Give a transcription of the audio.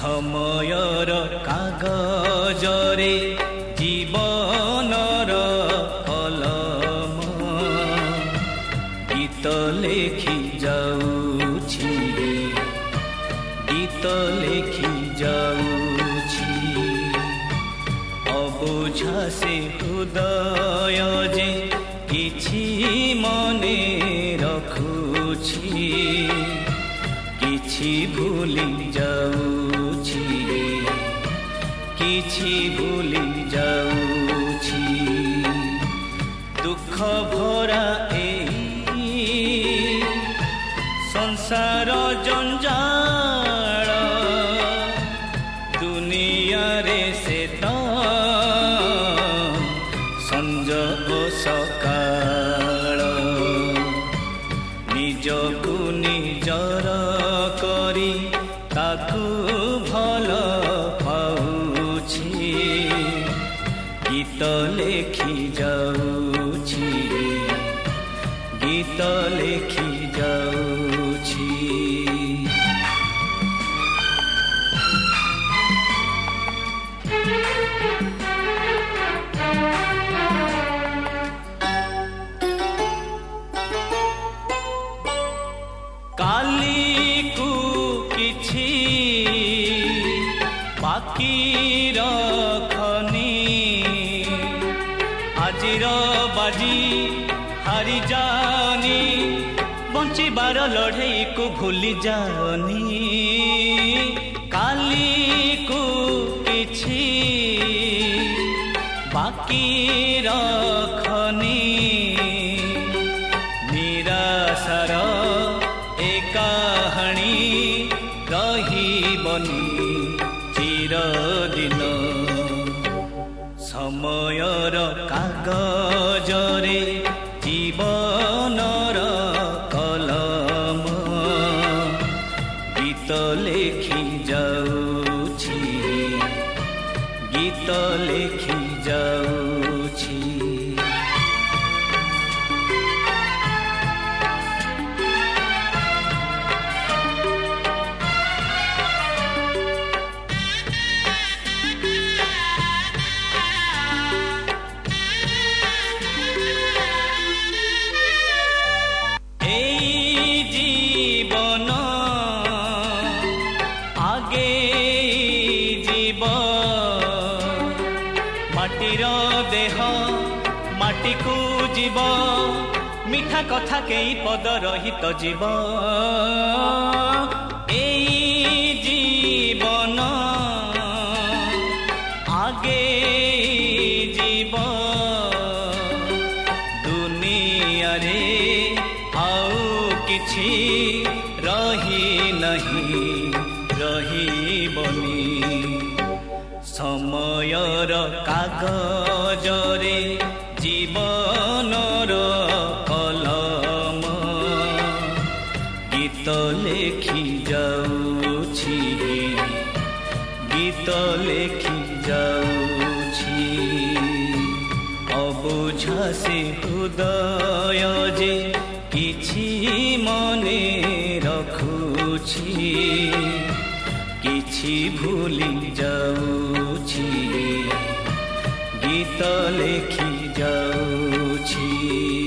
ସମୟର କାଗଜରେ ଜୀବନର କଲମ ଗୀତ ଲେଖି ଯାଉଛି, ଗୀତ ଲେଖି ଯାଉଛି। ଅବୁଝା ସେ ହୃଦୟ ଯେ କିଛି ମନେ ରଖୁଛି, କିଛି ଭୁଲି ଯାଉଛି, କିଛି ଭୁଲି ଯାଉଛି। ଦୁଃଖ ଭରା ଏଇ ସଂସାର ଜଞ୍ଜାଳ, ଦୁନିଆରେ ସେ ତ ସଞ୍ଜ ଓ ସକାଳ। ନିଜକୁ ନିଜର କରି ତାକୁ ଭଲ ପାଉଛି, ଗୀତ ଲେଖି ଯାଉଛି, ଗୀତ ଲେଖି ଯାଉଛି। କାଲିକୁ କିଛି ବାକି ରଖନି, ଆଜିର ବାଜି ହାରି ଯାନି, ବଞ୍ଚିବାର ଲଢ଼େଇକୁ ଭୁଲି ଯାନି। କାଲିକୁ କିଛି ବାକି ରଖନି, ନିରାଶାର ଏ କାହାଣୀ ରହିବନି ଚିରଦିନ। ସମୟର କାଗଜରେ ଜୀବନର କଲମ ଗୀତ ଲେଖି ଯାଉଛି, ଗୀତ ଲେଖି ଯାଉଛି। ମାଟିର ଦେହ ମାଟିକୁ ଯିବ, ମିଠା କଥା କେଇ ପଦ ରହିତ ଯିବ। ଏଇ ଜୀବନ ଆଗେଇ ଯିବ, ଦୁନିଆରେ ଆଉ କିଛି ରହି ନାହିଁ, ରହିବନି। ସମୟର କାଗଜରେ ଜୀବନର କଲମ ଗୀତ ଲେଖି ଯାଉଛି, ଗୀତ ଲେଖି ଯାଉଛି। ଅବୁଝା ସେ ହୃଦୟ ଯେ କିଛି ମନେ ରଖୁଛି, କିଛି ଭୁଲି ଯାଉଛି, ଗୀତ ଲେଖି ଯାଉଛି।